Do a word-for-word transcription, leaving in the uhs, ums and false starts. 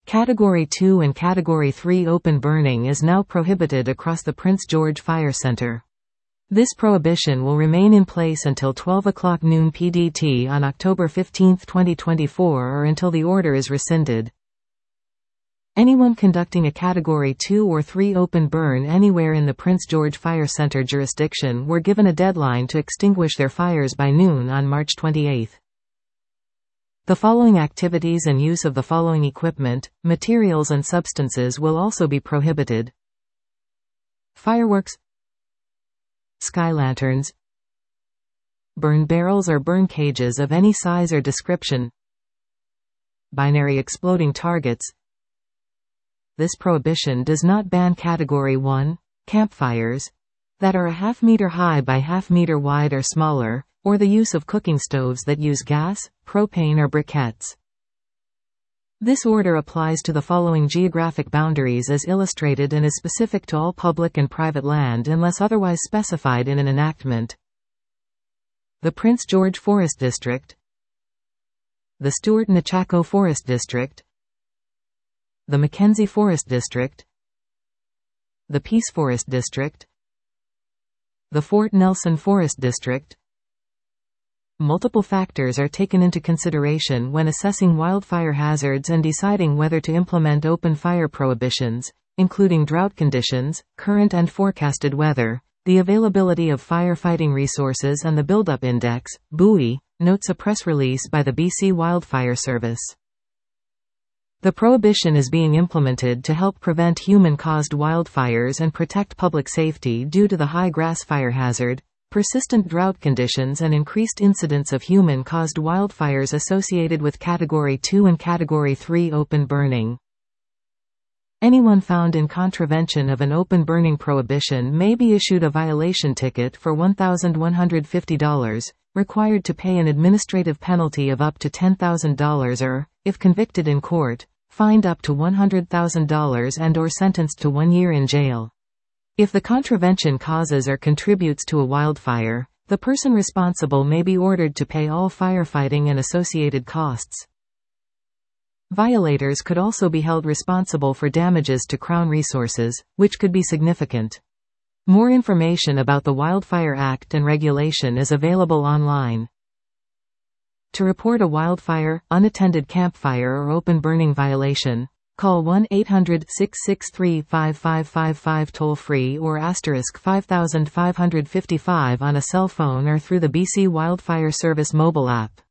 Category two and Category three open burning is now prohibited across the Prince George Fire Center. This prohibition will remain in place until twelve o'clock noon P D T on October fifteenth twenty twenty-four or until the order is rescinded. Anyone conducting a Category two or three open burn anywhere in the Prince George Fire Center jurisdiction were given a deadline to extinguish their fires by noon on March twenty-eighth. The following activities and use of the following equipment, materials and substances will also be prohibited: fireworks, sky lanterns, burn barrels or burn cages of any size or description, binary exploding targets. This prohibition does not ban Category one, campfires, that are a half meter high by half meter wide or smaller, or the use of cooking stoves that use gas, propane or briquettes. This order applies to the following geographic boundaries as illustrated and is specific to all public and private land unless otherwise specified in an enactment: the Prince George Forest District, the Stewart-Nechako Forest District, the Mackenzie Forest District, the Peace Forest District, the Fort Nelson Forest District. Multiple factors are taken into consideration when assessing wildfire hazards and deciding whether to implement open fire prohibitions, including drought conditions, current and forecasted weather, the availability of firefighting resources and the buildup index, B U I, notes a press release by the B C Wildfire Service. The prohibition is being implemented to help prevent human-caused wildfires and protect public safety due to the high grass fire hazard, persistent drought conditions and increased incidence of human-caused wildfires associated with Category two and Category three open burning. Anyone found in contravention of an open burning prohibition may be issued a violation ticket for one thousand one hundred fifty dollars, required to pay an administrative penalty of up to ten thousand dollars or, if convicted in court, fined up to one hundred thousand dollars and or sentenced to one year in jail. If the contravention causes or contributes to a wildfire, the person responsible may be ordered to pay all firefighting and associated costs. Violators could also be held responsible for damages to Crown resources, which could be significant. More information about the Wildfire Act and regulation is available online. To report a wildfire, unattended campfire or open burning violation, call one eight hundred, six six three, five five five five toll-free or asterisk five five five five on a cell phone or through the B C Wildfire Service mobile app.